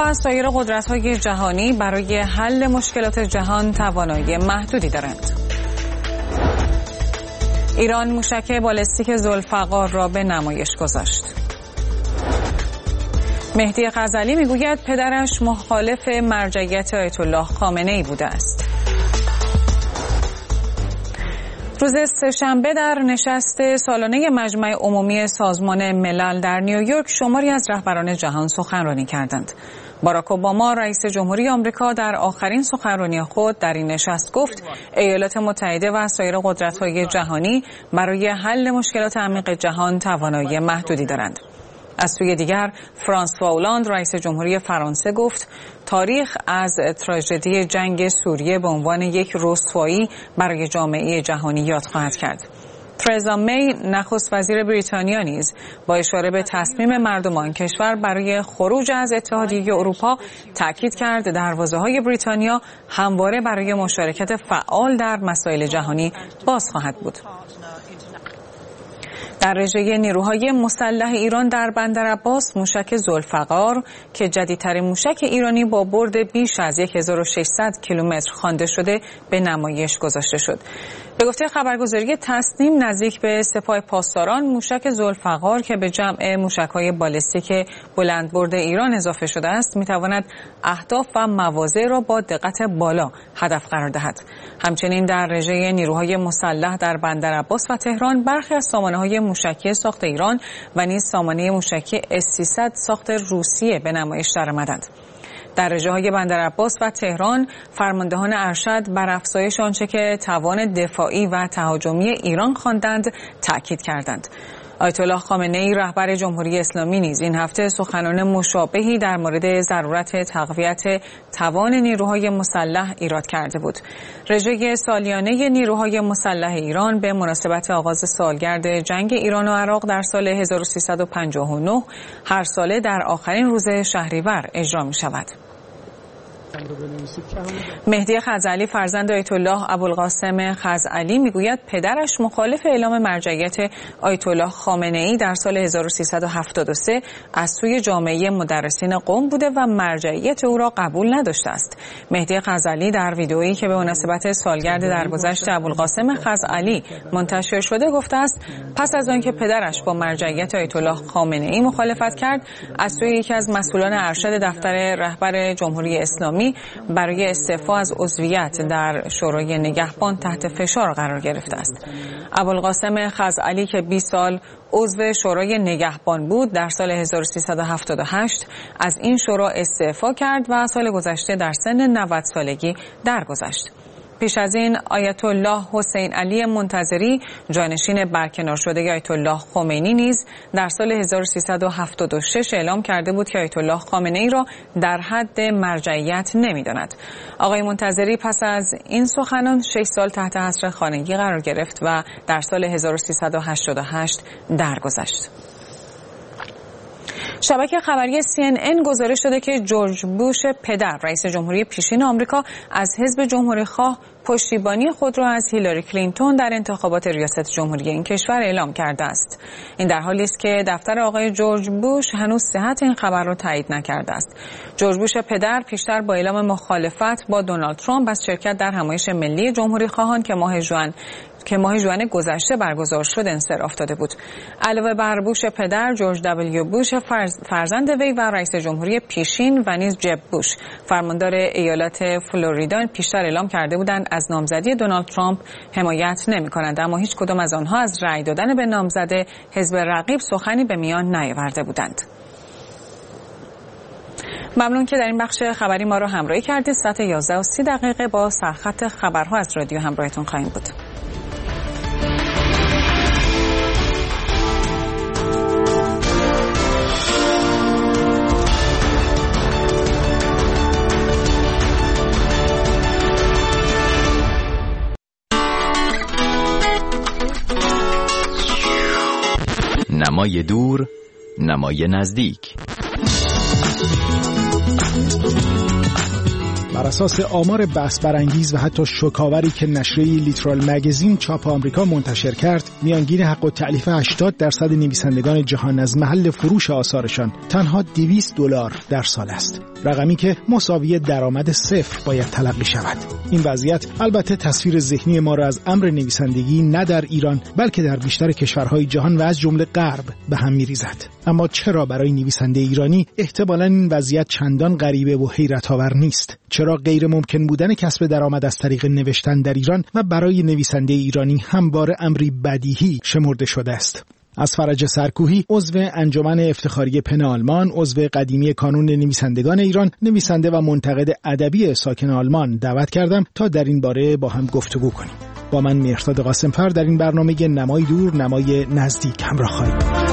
و سایر قدرت‌های جهانی برای حل مشکلات جهان توانایی محدودی دارند. ایران موشک بالستیک ذوالفقار را به نمایش گذاشت. مهدی غزالی میگوید پدرش مخالف مرجعیت آیت الله خامنه‌ای بوده است. روز سه‌شنبه در نشست سالانه مجمع عمومی سازمان ملل در نیویورک شماری از رهبران جهان سخنرانی کردند. باراک اوباما رئیس جمهوری آمریکا در آخرین سخنرانی خود در این نشست گفت ایالات متحده و سایر قدرت‌های جهانی برای حل مشکلات عمیق جهان توانایی محدودی دارند. از سوی دیگر فرانسوا اولاند رئیس جمهوری فرانسه گفت تاریخ از تراژدی جنگ سوریه به عنوان یک رسوایی برای جامعه جهانی یاد خواهد کرد. ترزا می نخست وزیر بریتانیا نیز با اشاره به تصمیم مردم آن کشور برای خروج از اتحادیه اروپا تاکید کرد دروازه‌های بریتانیا همواره برای مشارکت فعال در مسائل جهانی باز خواهد بود. در رژه نیروهای مسلح ایران در بندرعباس موشک ذوالفقار که جدیدترین موشک ایرانی با برد بیش از 1600 کیلومتر خوانده شده به نمایش گذاشته شد. به گفته خبرگزاری تسنیم نزدیک به سپاه پاسداران موشک ذوالفقار که به جمع موشک‌های بالستیک بلندبرد ایران اضافه شده است می‌تواند اهداف و مواضع را با دقت بالا هدف قرار دهد. همچنین در رژه نیروهای مسلح در بندرعباس و تهران برخی از سامانه‌های موشکی ساخت ایران و نیز سامانه موشکی S-300 ساخت روسیه به نمایش درآمدند. در رژه‌های بندرعباس و تهران فرماندهان ارشد بر افزایش آنچه که توان دفاعی و تهاجمی ایران خواندند تاکید کردند. آیت الله خامنه‌ای رهبر جمهوری اسلامی نیز این هفته سخنان مشابهی در مورد ضرورت تقویت توان نیروهای مسلح ایراد کرده بود. رژه سالیانه نیروهای مسلح ایران به مناسبت آغاز سالگرد جنگ ایران و عراق در سال 1359 هر ساله در آخرین روز شهریور اجرا می شود. مهدی غزالی فرزند آیت الله ابوالقاسم غزالی میگوید پدرش مخالف اعلام مرجعیت آیت الله خامنه‌ای در سال 1373 از سوی جامعه مدرسین قم بوده و مرجعیت او را قبول نداشته است. مهدی غزالی در ویدئویی که به مناسبت سالگرد درگذشت ابوالقاسم غزالی منتشر شده گفته است پس از آنکه پدرش با مرجعیت آیت الله خامنه‌ای مخالفت کرد از سوی یکی از مسئولان ارشد دفتر رهبر جمهوری اسلامی برای استعفا از عضویت در شورای نگهبان تحت فشار قرار گرفته است. ابوالقاسم غزالی که 20 سال عضو شورای نگهبان بود در سال 1378 از این شورا استعفا کرد و سال گذشته در سن 90 سالگی درگذشت. پیش از این آیت الله حسین علی منتظری جانشین برکنار شده آیت الله خمینی نیز در سال 1376 اعلام کرده بود که آیت الله خامنه‌ای را در حد مرجعیت نمی‌داند. آقای منتظری پس از این سخنان 6 سال تحت حصر خانگی قرار گرفت و در سال 1388 درگذشت. شبکه خبری CNN گزارش داده که جورج بوش پدر رئیس جمهوری پیشین آمریکا از حزب جمهوری‌خواه پشتیبانی خود را از هیلاری کلینتون در انتخابات ریاست جمهوری این کشور اعلام کرده است. این در حالی است که دفتر آقای جورج بوش هنوز صحت این خبر را تایید نکرده است. جورج بوش پدر پیشتر با اعلام مخالفت با دونالد ترامپ از شرکت در همایش ملی جمهوری‌خواهان که ماه ژوئن گذشته برگزار شد انصراف داده بود. علاوه بر بوش پدر، جورج دبلیو بوش فرزند وی و رئیس جمهوری پیشین و نیز جب بوش فرماندار ایالت فلوریدا پیشتر اعلام کرده بودند از نامزدی دونالد ترامپ حمایت نمی‌کنند، اما هیچ کدام از آنها از رأی دادن به نامزد حزب رقیب سخنی به میان نیاورده بودند. ممنون که در این بخش خبری ما را همراهی کردید. ساعت 11:30 با سرخط خبرها از رادیو همراهتون خواهیم بود. نمای دور، نمای نزدیک. بر اساس آمار بحث برانگیز و حتی شوکاوری که نشریه لیترال مگزین چاپ آمریکا منتشر کرد، میانگین حق التألیف 80% نویسندگان جهان از محل فروش آثارشان تنها $200 در سال است. رقمی که مساوی درآمد صفر باید تلقی شود. این وضعیت البته تصویر ذهنی ما را از امر نویسندگی نه در ایران بلکه در بیشتر کشورهای جهان و از جمله غرب به هم می‌ریزد. اما چرا برای نویسنده ایرانی احتمالاً این وضعیت چندان غریبه و حیرت‌آور نیست؟ چرا غیر ممکن بودن کسب درآمد از طریق نوشتن در ایران و برای نویسنده ایرانی همواره امری بدیهی شمرده شده است؟ از فرج سرکوهی، عضو انجمن افتخاری پن آلمان، عضو قدیمی کانون نویسندگان ایران، نویسنده و منتقد ادبی ساکن آلمان دعوت کردم تا در این باره با هم گفتگو کنیم. با من مهرداد قاسم‌فر در این برنامه نمای دور نمای نزدیک همراه خواهید.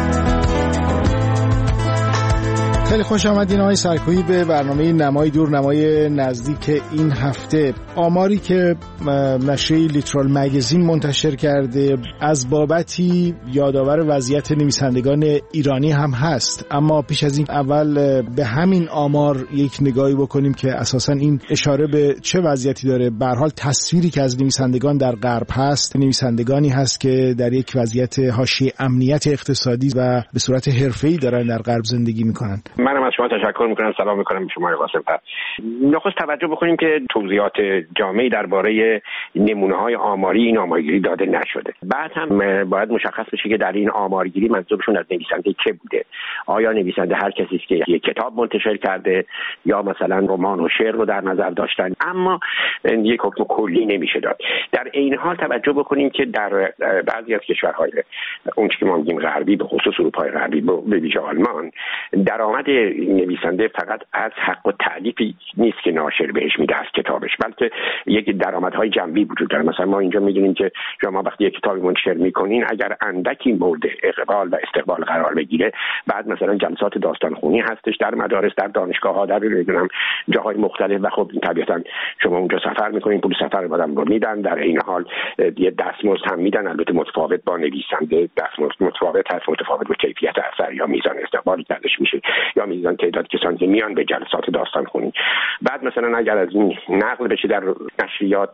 خیلی خوش آمدین آقای سرکوهی به برنامه نمای دور نمای نزدیک این هفته. آماری که نشریه لیترال مگزین منتشر کرده از بابتی یادآور وضعیت نویسندگان ایرانی هم هست، اما پیش از این اول به همین آمار یک نگاهی بکنیم که اساساً این اشاره به چه وضعیتی داره. به هر حال تصویری که از نویسندگان در غرب هست، نویسندگانی هست که در یک وضعیت حاشیه امنیت اقتصادی و به صورت حرفه‌ای دارن در غرب زندگی میکنن. منم از شما تشکر میکنم، سلام میکنم به شما قاسم‌فر. نخست توجه بکنیم که توضیحات جامعی درباره نمونه‌های آماری این آمارگیری داده نشده. بعد هم باید مشخص بشه که در این آمارگیری منظورشون از نویسنده چه بوده. آیا نویسنده هر کسی است که یک کتاب منتشر کرده یا مثلا رمان و شعر رو در نظر داشتن؟ اما یک حکم کلی نمیشه داد. در این حال توجه بکنیم که در بعضی از کشورهای اون که ما میگیم غربی، به خصوص اروپای غربی به ویژه آلمان، درآمد نویسنده فقط از حق و تألیفی نیست که ناشر بهش میده از کتابش، بلکه یک درآمدهای جنبی وجود داره. مثلا ما اینجا میدونیم که شما وقتی یک کتابی منتشر میکنین، اگر اندکی مورد اقبال و استقبال قرار بگیره، بعد مثلا جلسات داستانخوانی هستش در مدارس، در دانشگاه‌ها، در نمیدونم جاهای مختلف، و خب طبیعتا شما اونجا سفر میکنین، پول سفر آدم رو میدن، در این حال یه دستمزد هم میدن، البته متفاوت با نویسنده، دستمزد متفاوت هست، متفاوت با کیفیت اثر یا میزان استقبالی ازش میشه یا میزان تعداد کسانی که میان به جلسات داستانخوانی. بعد مثلا اگر از این نقل بشه در نشریات،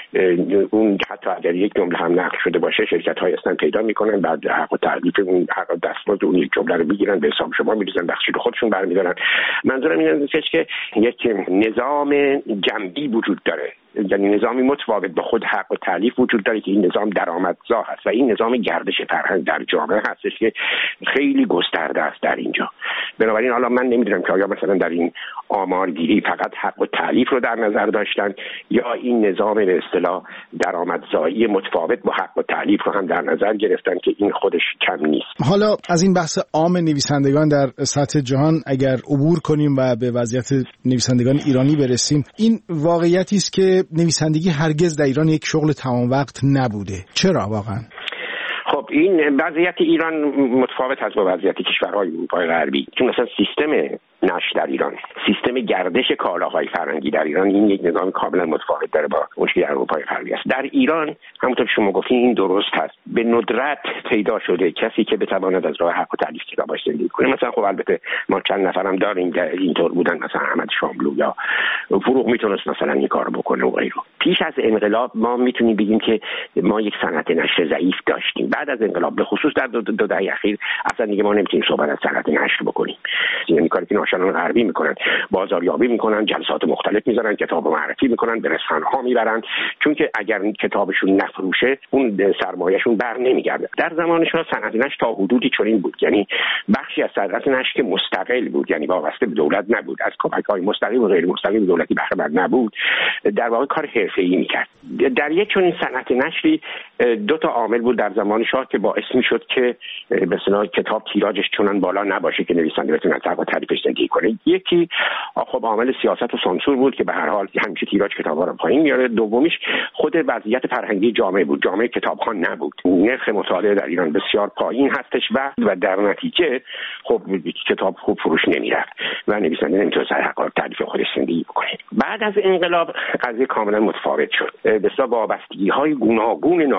اون حتی اگر یک جمله هم نقل شده باشه، شرکت‌های هستن پیدا میکنن، بعد حق و تعلیف اون حق دستمزد اون یک جمله رو میگیرن، به حساب شما میریزن، بخشی رو خودشون برمیدارن. منظورم اینه که یک نظام جنبی وجود داره، یعنی نظامی متفاوت با خود حق و تألیف وجود داره که این نظام درآمدزا هست و این نظام گردش فرهنگ در جامعه هستش که خیلی گسترده است در اینجا. بنابراین حالا من نمیدونم که آیا مثلا در این آمارگیری فقط حق و تألیف رو در نظر داشتن یا این نظام به اصطلاح درآمدزایی متفاوت با حق و تألیف رو هم در نظر گرفتن که این خودش کم نیست. حالا از این بحث عام نویسندگان در سطح جهان اگر عبور کنیم و به وضعیت نویسندگان ایرانی برسیم، این واقعیتی است که نویسندگی هرگز در ایران یک شغل تمام وقت نبوده. چرا واقعا؟ خب این وضعیت ایران متفاوت است با وضعیت کشورهای اروپای غربی، چون مثلا سیستم نشر در ایران، سیستم گردش کالاهای فرهنگی در ایران، این یک نظام کاملا متفاوت داره با اون که در اروپای غربی است. در ایران همونطور که شما گفتین این درست هست، به ندرت پیدا شده کسی که بتواند از راه حق و تألیف کتابش زندگی کنه. مثلا خب البته ما چند نفرم داریم که اینطور بودن، مثلا احمد شاملو یا فروغ میتونست مثلا این کارو بکنه و غیره. پیش از انقلاب ما میتونیم بگیم که ما یک صنعت نشر ضعیف داشتیم. بعد از انقلاب به خصوص در دو دهه اخیر اصلا دیگه ما نمیتونیم صحبت از صنعت نشر بکنیم. یعنی کاری که ناشران غربی میکنن، بازاریابی میکنن، جلسات مختلف میذارن، کتاب معرفی میکنن، به رسانه‌ها میبرن، چون که اگر کتابشون نفروشه اون سرمایه‌شون بر نمیگرده. در زمان شاه صنعت نشر تا حدودی چنین بود، یعنی بخشی از صنعت نشر که مستقل بود، یعنی وابسته به دولت نبود، از کمک‌های مستقیم و غیر مستقیم دولتی بهره مند نبود، در واقع کار حرفه‌ای میکرد. در یک چنین صنعت نشری دو تا عامل بود در زمان شاه که باعث میشد که به اصطلاح کتاب تیراژش چنان بالا نباشه که نویسنده بتونه از حق و تألیفش زندگی کنه. یکی خب عامل سیاست و سانسور بود که به هر حال همیشه تیراژ کتاب‌ها رو پایین میاره. دومیش خود وضعیت فرهنگی جامعه بود، جامعه کتابخوان نبود، نرخ مطالعه در ایران بسیار پایین هستش و در نتیجه خب کتاب خوب فروش نمیرفت و نویسنده نمیتونست از حق و تألیف خودش زندگی بکنه. بعد از انقلاب قضیه کاملا متفاوت شد. بسیار وابستگی‌های گوناگون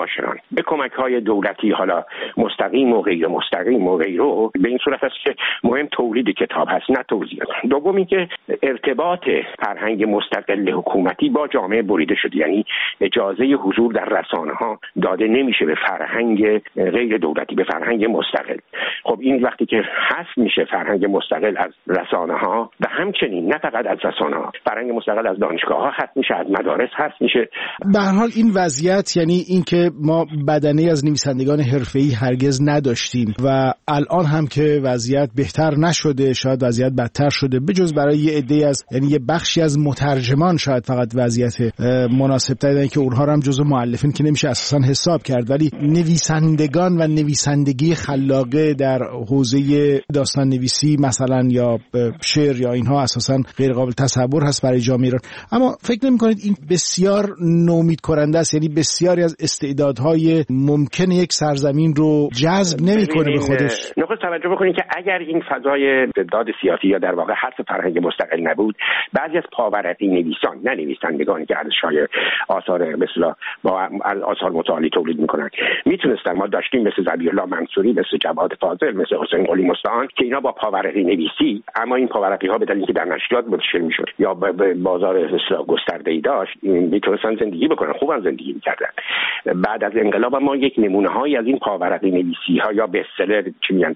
معاشران به کمک‌های دولتی، حالا مستقیم و غیر مستقیم و غیره، به این صورت است که مهم تولید کتاب هست نه توزیع. دومی که ارتباط فرهنگ مستقل حکومتی با جامعه بریده شده، یعنی اجازه حضور در رسانه‌ها داده نمیشه به فرهنگ غیر دولتی، به فرهنگ مستقل. خب این وقتی که حذف میشه فرهنگ مستقل از رسانه‌ها و همچنین نه فقط از رسانه‌ها، فرهنگ مستقل از دانشگاه‌ها حذف میشه، از مدارس حذف میشه. به هر حال این وضعیت، یعنی این که ما بدنه از نویسندگان حرفه‌ای هرگز نداشتیم و الان هم که وضعیت بهتر نشده، شاید وضعیت بدتر شده، بجز برای یه عده از، یعنی یه بخشی از مترجمان شاید فقط وضعیت مناسب‌تری دارن که اونها رو هم جزو مؤلفین که نمیشه اساساً حساب کرد، ولی نویسندگان و نویسندگی خلاقه در حوزه داستان نویسی مثلا یا شعر یا اینها اساساً غیر قابل تصور هست برای جامعه ایران. اما فکر نمی‌کنید این بسیار نومید کننده است؟ یعنی بسیاری از استعدادهای ممکن یک سرزمین رو جذب نمی‌کنه به خودش. نخست توجه بکنید که اگر این فضای استبداد سیاسی یا در واقع حذف فرهنگ مستقل نبود، بعضی از پاورقی نویسان، نه نویسندگانی که ارزش‌های آثار مثلا با آثار متعالی تولید می‌کنند، میتونستن، ما داشتیم مثل ذبیح‌الله منصوری، مثل جواد فاضل، مثل حسین قلی مستعان که اینا با پاورقی نویسی، اما این پاورقی‌ها به دلیل اینکه در نشریات منتشر می‌شد یا به بازار اصطلاح گسترده‌ای داشت، میتونستن زندگی بکنن، خوبم زندگی می‌کردن. بعد از انقلاب ما یک نمونه‌هایی از این پاورقی نویسی‌ها یا بستسلر چی میگن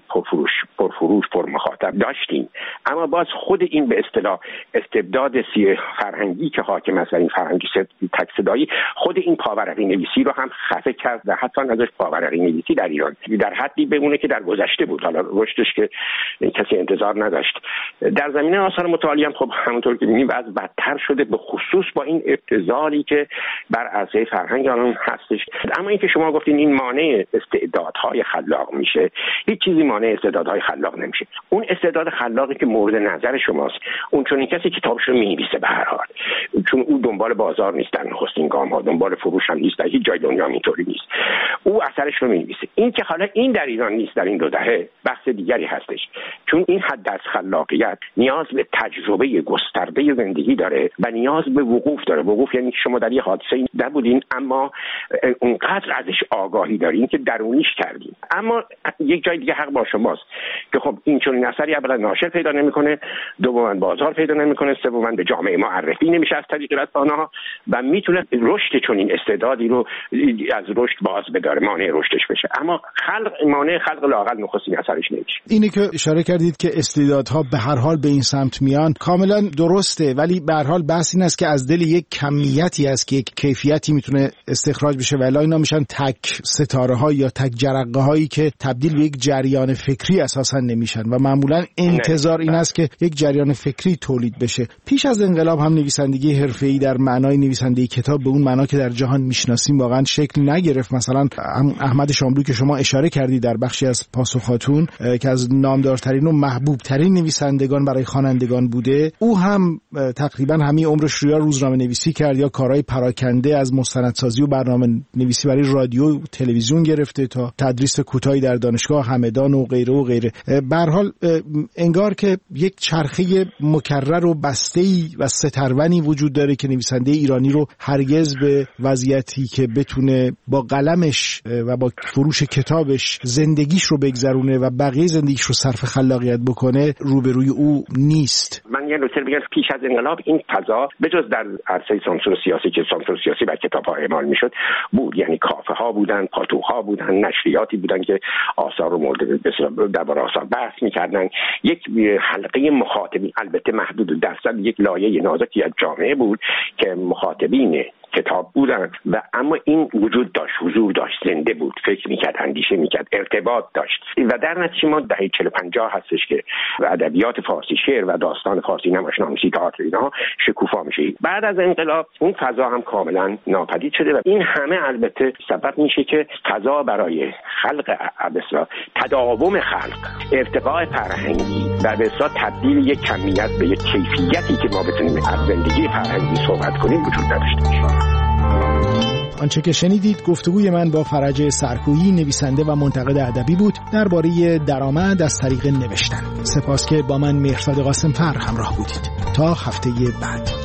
پرفروش پرمخاطب داشتیم، اما باز خود این به اصطلاح استبداد فرهنگی که حاکم است، این فرهنگی تک صدایی، خود این پاورقی نویسی رو هم خفه کرد و حتی ازش پاورقی نویسی در ایران در حدی بمونه که در گذشته بود، حالا رشدش که کسی انتظار نداشت. در زمینه آثار متعالی هم خب همونطور که می‌بینیم وضع بدتر شده، به خصوص با این ابتذالی که بر عرصه فرهنگ الان هستش. اما اینکه شما گفتین این مانع استعدادهای خلاق میشه، هیچ چیزی مانع استعدادهای خلاق نمیشه. اون استعداد خلاقی که مورد نظر شماست، اون چون این کسی کتابش رو می‌نویسه به هر حال، چون او دنبال بازار نیست، در نخستین گام‌ها دنبال فروش هم نیست، در هیچ جای دنیا اینطوری نیست، او اثرش رو می‌نویسه. این که حالا این در ایران نیست در این 2 دهه بحث دیگری هستش، چون این حد از خلاقیت نیاز به تجربه گسترده زندگی داره و نیاز به وقوف داره. وقوف یعنی شما در یه حادثه نبودین اما اونقدر ازش آگاهی دارین که درونیش کردین. اما یک جای دیگه حق با شماست که خب این چون این اثری اولا ناشر پیدا نمیکنه، دوما بازار پیدا نمیکنه، سوما به جامعه معرفی نمیشه از طریق رسانه‌ها و میتونه رشد چون این استعدادی رو از رشد باز بداره، مانع رشدش بشه. اما مانع خلق لااقل نخستین اثرش نمیشه. اینی که اشاره کردید که استعدادها به هر حال به این سمت میان کاملا درسته، ولی به هر حال بحث این است که از دل یک کمیتی است که یک کیفیتی میتونه استخراج بشه، ولی اینا میشن تک ستاره ها یا تک جرقه هایی که تبدیل به یک جریان فکری اساسا نمیشن و معمولا انتظار این است که یک جریان فکری تولید بشه. پیش از انقلاب هم نویسندگی حرفه‌ای در معنای نویسندگی کتاب به اون معنا که در جهان میشناسیم واقعا شکل نگرفت. مثلا احمد شاملو که شما اشاره کردید در بخشی از پاسخاتون که از نامدارترین و محبوب ترین نویسندگان برای خوانندگان بوده، او هم تقریبا همین عمرش رو یا روزنامه نویسی کرد یا کارهای پراکنده از مستندسازی و برنامه نویسی برای رادیو و تلویزیون گرفته تا تدریس کوتاهی در دانشگاه همدان و غیره و غیره. به هر حال انگار که یک چرخه مکرر و بسته‌ای و سترونی وجود داره که نویسنده ایرانی رو هرگز به وضعیتی که بتونه با قلمش و با فروش کتابش زندگیش رو بگذرونه و بقیه زندگیش رو صرف خلاقیت بکنه روبروی او نیست. من یه نکته بگم، پیش از انقلاب این فضا بجز در عرصه سانسور سیاسی که سانسور سیاسی بر کتاب‌ها اعمال میشد بود، یعنی کافه‌ها بودن، پاتوق‌ها بودن، نشریاتی بودن که آثار رو مورد درباره آثار بحث می‌کردن. یک حلقه مخاطبین، البته محدود درصد، یک لایه نازکی از جامعه بود که مخاطبین کتاب بودن و اما این وجود داشت، حضور داشت، زنده بود، فکر میکرد، اندیشه میکرد، ارتباط داشت و در نتیجه ما دهه 40-50 هستش که ادبیات فارسی، شعر و داستان فارسی، نمایشنامه‌نویسی، تئاتر اینها شکوفا میشه. بعد از انقلاب اون فضا هم کاملا ناپدید شده و این همه البته سبب میشه که فضا برای خلق مثلا تداوم خلق، ارتقاء فرهنگی و به اصطلاح تبدیل یک کمیت به یک کیفیتی که ما بتونیم از زندگی فرهنگی صحبت کنیم وجود نداشته باشه. آنچه که شنیدید گفتگوی من با فرج سرکویی، نویسنده و منتقد ادبی بود درباره درآمد از طریق نوشتن. سپاس که با من مهرزاد قاسم‌فر همراه بودید. تا هفته بعد.